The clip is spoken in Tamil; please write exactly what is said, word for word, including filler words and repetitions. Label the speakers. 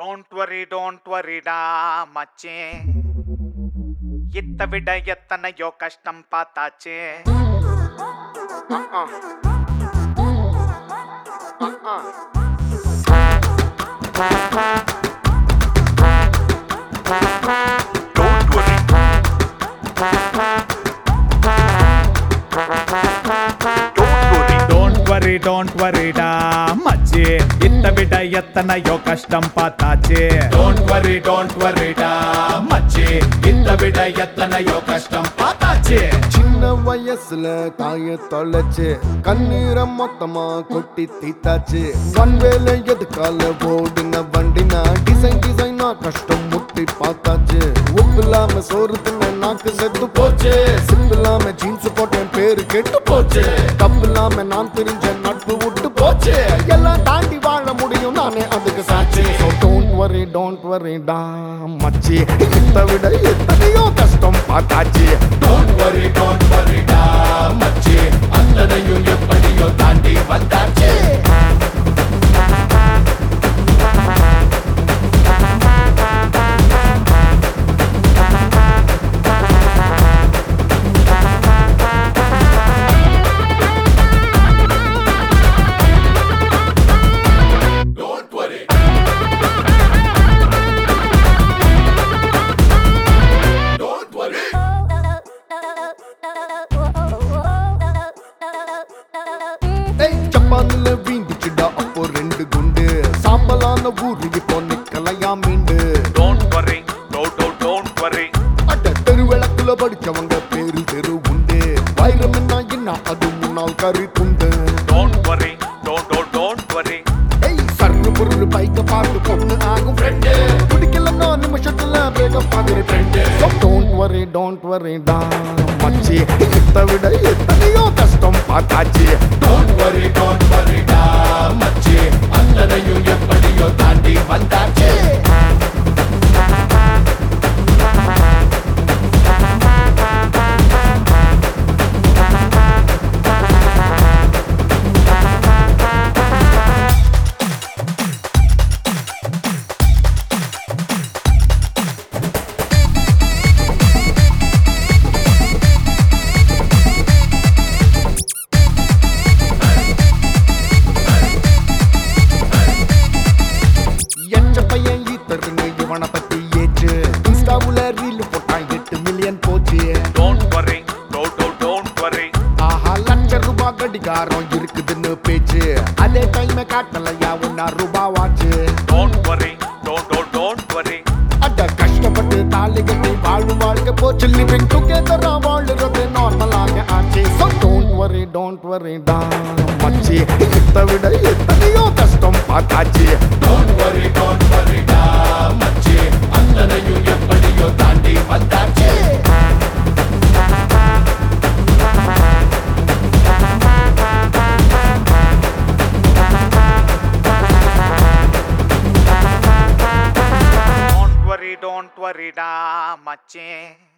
Speaker 1: டோன்ட் வரி டோன்ட் வரிடா மச்சே, இத்த விட எத்தனையோ கஷ்டம் பார்த்தாச்சு. Don't worry. Don't worry, don't worry டா மச்சி, இத்த விட எத்தனையோ கஷ்டம் பார்த்தாச்சு. Don't worry, don't worry டா மச்சி, இத்த விட எத்தனையோ கஷ்டம் பார்த்தாச்சு.
Speaker 2: சின்ன வயசுல தாய தொலைச்சு கண்ணீரை மொத்தமா கொட்டி தீத்தாச்சு. ஒன்வேல எதுக்கால ஓடுன வண்டினா டிசைன் டிசைனா கஷ்டம் முட்டி பார்த்தாச்சு. உப்பு இல்லாம சோறு தின்ன நாக்கு செத்து போச்சு. சிம்பு இல்லாம ஜீன்ஸ் போட்டேன் பேரு கெட்டு போச்சு. கப்பு இல்லாம நான் தெரிஞ்ச நட்பு விட்டு போச்சு. எல்லாம் தாண்டி வாழ முடியும் நானே அதுக்கு சாட்சி. So don't worry, don't worry டா மச்சி, இத்த விட எத்தனையோ கஷ்டம் பார்த்தாச்சு.
Speaker 3: Don't worry, don't worry டா மச்சி, அத்தனையும் எப்படியோ தாண்டி வந்தாச்சு. Don't worry. Don't worry.
Speaker 2: ஏய் ஜப்பான்ல வீந்துச்சுடா அப்போ ரெண்டு குண்டு. சாம்பலான ஊரு இப்போ நிக்கலையா மீண்டு.
Speaker 1: Don't worry, no, no, don't worry.
Speaker 2: அட தெருவிளக்குல படிச்சவங்க பேரு தெரு உண்டு. வைரம் என்ன என்ன அது முன்னால் கறி துண்டு.
Speaker 1: Don't worry, no, no, don't worry.
Speaker 2: ஏய் சர்ரு பொருள் பைக்க பார்த்து பொண்ணு ஆகும் ஃப்ரெண்டு. பிடிக்கலன்னா நிமிஷத்துல பிரேக்கப் ஆகுற friend. So don't worry, don't worry டா மச்சி, இத்த விட எத்தனையோ கஷ்டம் பார்த்தாச்சு.
Speaker 3: Don't worry, don't worry டா மச்சி, அத்தனையும் எப்படியோ தாண்டி வந்தாச்சு.
Speaker 2: எச்ச பையன் ஈத்தருங்க இவனை பத்தி ஏச்சு. இன்ஸ்டாவுல ரீல் போட்டான் எட்டு மில்லியன் போச்சு.
Speaker 1: Don't worry, no, no, don't worry.
Speaker 2: ஆஹா லட்ச ரூபாய் கடிகாரம் இருக்குதுன்னு பேச்சு. அதே டைம் காட்டலையா ஒன்னா ரூபாவாச்சு.
Speaker 1: Don't worry, no, no, don't worry.
Speaker 2: அட கஷ்டப்பட்டு தாலி கட்டி வாழும் வாழ்க்கை போச்சு. லிவிங் டுகெதரா வாழுறது நார்மலாக ஆச்சு. So don't worry, don't worry டா மச்சி, இத்த விட எத்தனையோ கஷ்டம் பார்த்தாச்சு.
Speaker 3: Don't worry, don't worry டா மச்சி, அத்தனையும் எப்படியோ தாண்டி வந்தாச்சு.
Speaker 1: Don't worry, don't worry டா மச்சே.